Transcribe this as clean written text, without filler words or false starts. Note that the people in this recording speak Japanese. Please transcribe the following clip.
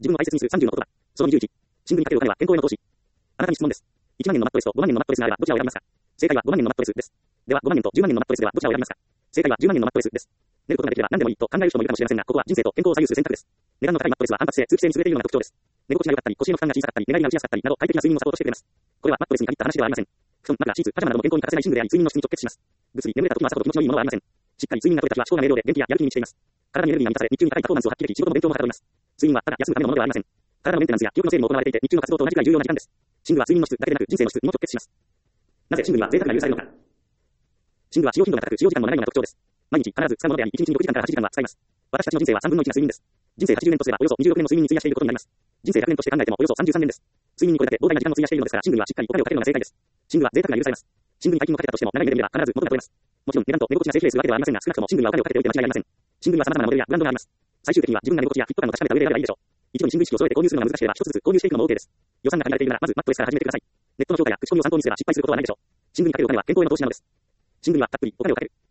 自分を大切にする30の言葉。その21。新聞にかけるお金は健康への投資。あなたに質問です。1万円のマットレスと5万円のマットレスがあればどちらを選びますか？正解は5万円のマットレスです。では5万円と10万円のマットレスではどちらを選びますか？正解は10万円のマットレスです。寝ることができれば何でもいいと考える人もいるかもしれませんが、ここは人生と健康を左右する選択です。値段の高いマットレスは反発性、通気性に優れているような特徴です。寝心地が良かったり、腰への負担が小さかったり、寝返りが打ちやすかったりなど快適な睡眠をサポートしてくれます。これはマットレスに限った話ではありません。布団、枕、シーツ、パジャマなどの健康に欠かせない寝具であり、睡眠の質に直結します。ぐっすり眠れた時の朝ほど気持ちのいいものはありません。しっかり睡眠が取れた日は思考が明瞭で元気ややる気に満ちています。体にエネルギーが満たされ、日中に高いパフォーマンスを発揮でき、仕事の勉強もはかどります。睡眠はただ休むためのものではありません。体のメンテナンスや記憶の整理も行われていて、日中の活動と同じくらい重要な時間です。寝具は睡眠の質だけでなく人生の質にも直結します。なぜ寝具には贅沢が許されるのか。寝具は使用頻度が高く使用時間も長いのが特徴です。毎日必ず使うものであり、1日に6時間から8時間は使います。私たちの人生は3分の1が睡眠です。人生80年とすればおよそ26年の睡眠に費やしていることになります。人生100年として考えてもおよそ33年です。睡眠にこれだけ膨大な時間を費やしているのですから、寝具にはしっかりお金をかけるのが正解です。寝具は贅沢が許されます。寝具に大金をかけたとしても長い目で見れば必ず元が取れます。もちろん値段と寝心地が正比例するわけではありませんが、少なくとも寝具にはお金をかけておいて間違いありません。寝具には様々なモデルやブランドがあります。最終的には自分が寝心地やフィット感を確かめた上で選べばいいでしょう。一度に寝具一式を揃えて購入するのが難しければ一つずつ購入していくのも OK です。予算が限られているならまずマットレスから始めてください。ネットの評価や口コミを参考にすれば失敗することはないでしょう。寝具にかけるお金は健康への投資なのです。寝具にはたっぷりお金をかける。